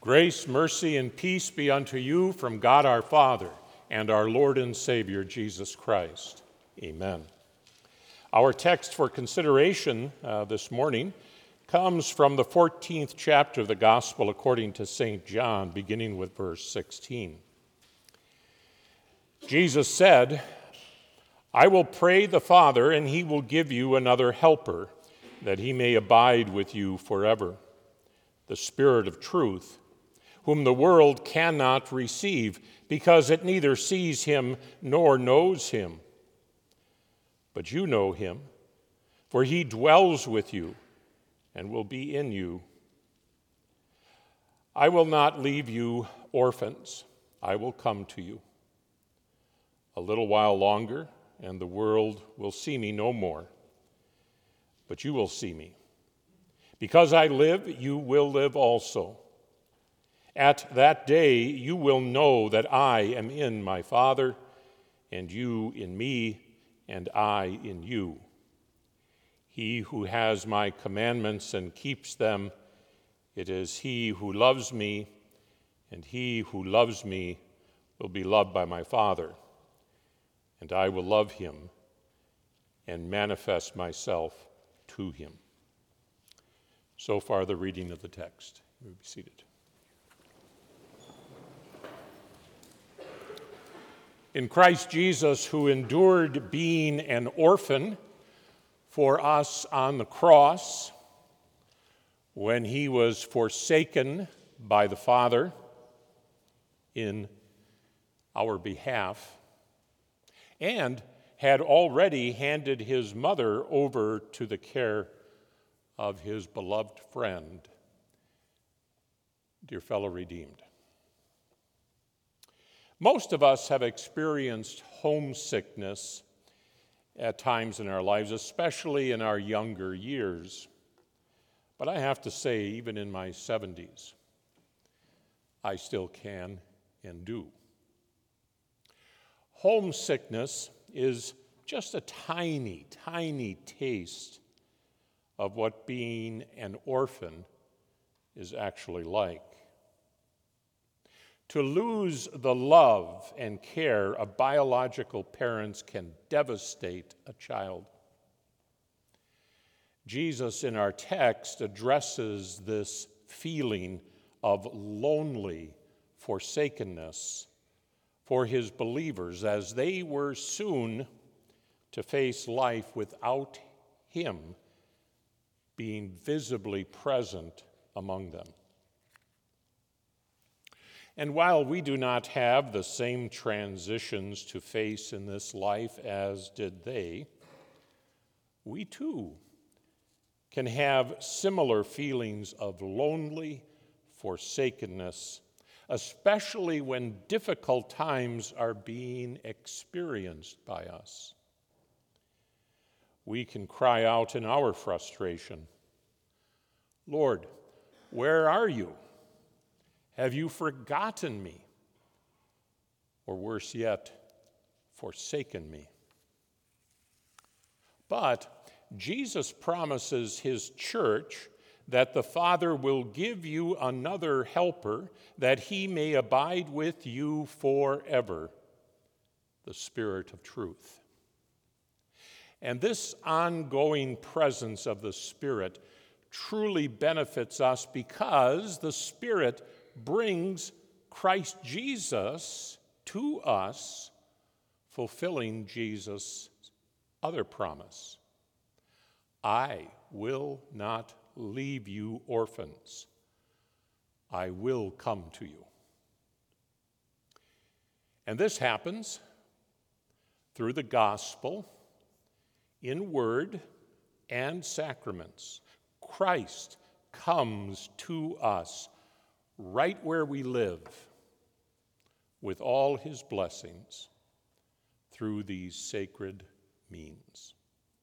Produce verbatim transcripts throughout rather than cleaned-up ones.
Grace, mercy, and peace be unto you from God our Father and our Lord and Savior, Jesus Christ. Amen. Our text for consideration uh, this morning comes from the fourteenth chapter of the Gospel according to Saint John, beginning with verse sixteen. Jesus said, "I will pray the Father, and he will give you another helper, that he may abide with you forever, the Spirit of truth, whom the world cannot receive, because it neither sees him nor knows him. But you know him, for he dwells with you and will be in you. I will not leave you orphans. I will come to you. A little while longer, and the world will see me no more. But you will see me. Because I live, you will live also. At that day you will know that I am in my Father, and you in me, and I in you. He who has my commandments and keeps them, it is he who loves me, and he who loves me will be loved by my Father, and I will love him and manifest myself to him." So far, the reading of the text. You may be seated. In Christ Jesus, who endured being an orphan for us on the cross, when he was forsaken by the Father in our behalf, and had already handed his mother over to the care of his beloved friend, dear fellow redeemed. Most of us have experienced homesickness at times in our lives, especially in our younger years. But I have to say, even in my seventies, I still can and do. Homesickness is just a tiny, tiny taste of what being an orphan is actually like. To lose the love and care of biological parents can devastate a child. Jesus, in our text, addresses this feeling of lonely forsakenness for his believers as they were soon to face life without him being visibly present among them. And while we do not have the same transitions to face in this life as did they, we too can have similar feelings of lonely forsakenness, especially when difficult times are being experienced by us. We can cry out in our frustration, "Lord, where are you? Have you forgotten me?" Or worse yet, forsaken me. But Jesus promises his church that the Father will give you another helper, that he may abide with you forever, the Spirit of truth. And this ongoing presence of the Spirit truly benefits us because the Spirit brings Christ Jesus to us, fulfilling Jesus' other promise. "I will not leave you orphans. I will come to you." And this happens through the gospel, in word and sacraments. Christ comes to us right where we live with all his blessings through these sacred means.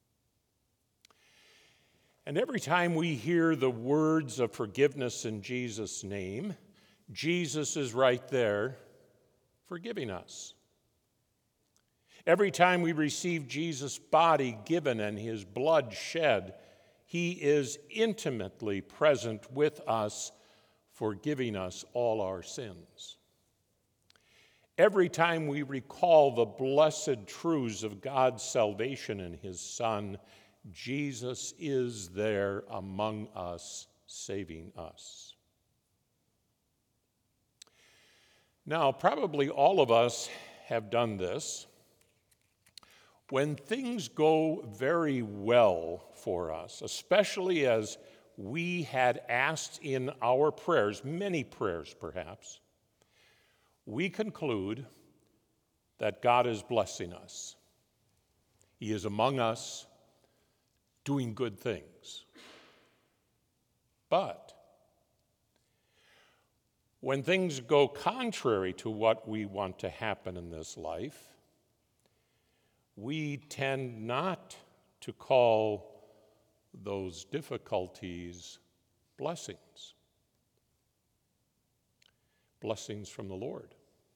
And every time we hear the words of forgiveness in Jesus' name, Jesus is right there forgiving us. Every time we receive Jesus' body given and his blood shed, he is intimately present with us, forgiving us all our sins. Every time we recall the blessed truths of God's salvation in his Son, Jesus is there among us, saving us. Now, probably all of us have done this. When things go very well for us, especially as we had asked in our prayers, many prayers perhaps, we conclude that God is blessing us. He is among us doing good things. But when things go contrary to what we want to happen in this life, we tend not to call those difficulties blessings. Blessings from the Lord.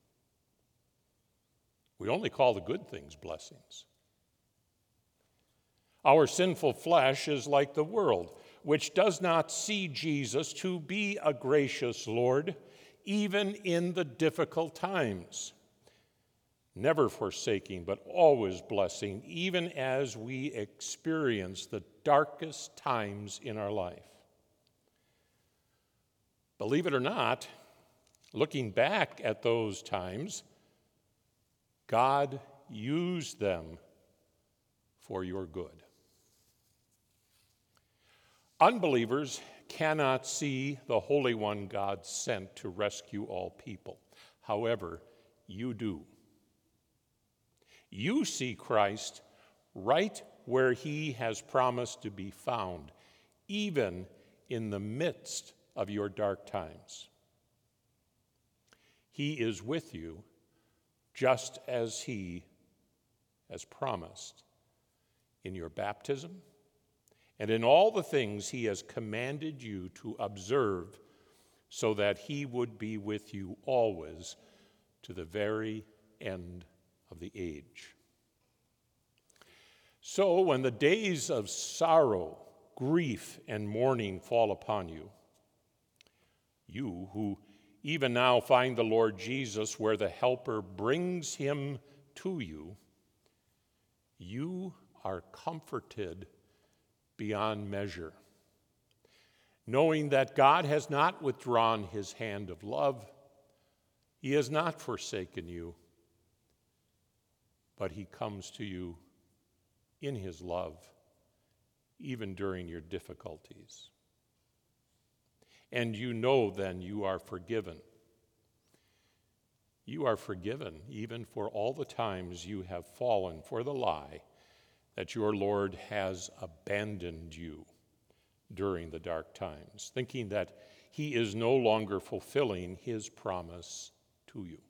We only call the good things blessings. Our sinful flesh is like the world, which does not see Jesus to be a gracious Lord, even in the difficult times, never forsaking, but always blessing, even as we experience the darkest times in our life. Believe it or not, looking back at those times, God used them for your good. Unbelievers cannot see the Holy One God sent to rescue all people. However, you do. You see Christ right where he has promised to be found, even in the midst of your dark times. He is with you just as he has promised in your baptism and in all the things he has commanded you to observe, so that he would be with you always to the very end of the age. So when the days of sorrow, grief, and mourning fall upon you, you who even now find the Lord Jesus where the Helper brings him to you, you are comforted beyond measure, knowing that God has not withdrawn his hand of love. He has not forsaken you, but he comes to you in his love, even during your difficulties. And you know then you are forgiven. You are forgiven even for all the times you have fallen for the lie that your Lord has abandoned you during the dark times, thinking that he is no longer fulfilling his promise to you.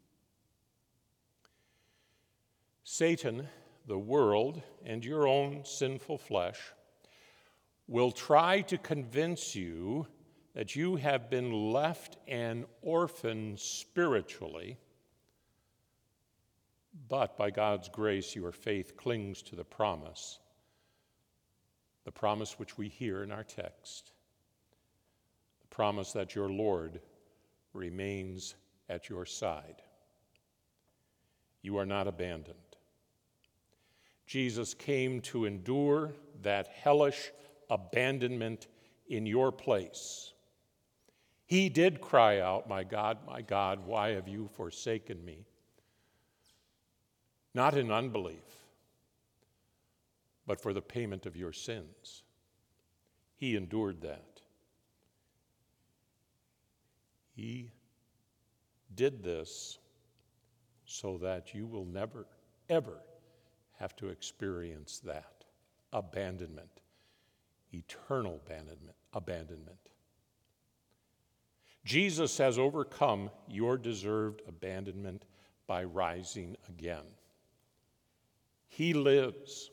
Satan, the world, and your own sinful flesh will try to convince you that you have been left an orphan spiritually, but by God's grace, your faith clings to the promise, the promise which we hear in our text, the promise that your Lord remains at your side. You are not abandoned. Jesus came to endure that hellish abandonment in your place. He did cry out, "My God, my God, why have you forsaken me?" Not in unbelief, but for the payment of your sins. He endured that. He did this so that you will never, ever have to experience that abandonment, eternal abandonment, abandonment. Jesus has overcome your deserved abandonment by rising again. He lives,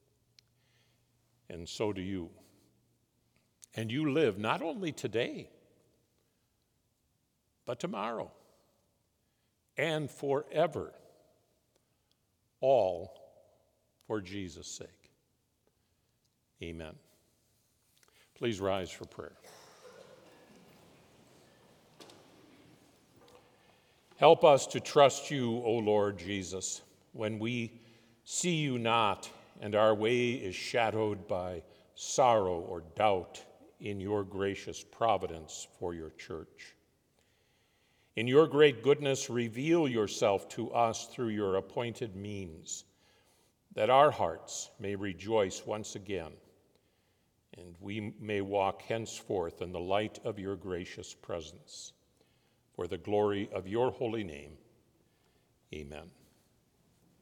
and so do you. And you live not only today, but tomorrow, and forever, all for Jesus' sake. Amen. Please rise for prayer. Help us to trust you, O Lord Jesus, when we see you not and our way is shadowed by sorrow or doubt in your gracious providence for your church. In your great goodness, reveal yourself to us through your appointed means, that our hearts may rejoice once again, and we may walk henceforth in the light of your gracious presence. For the glory of your holy name, amen.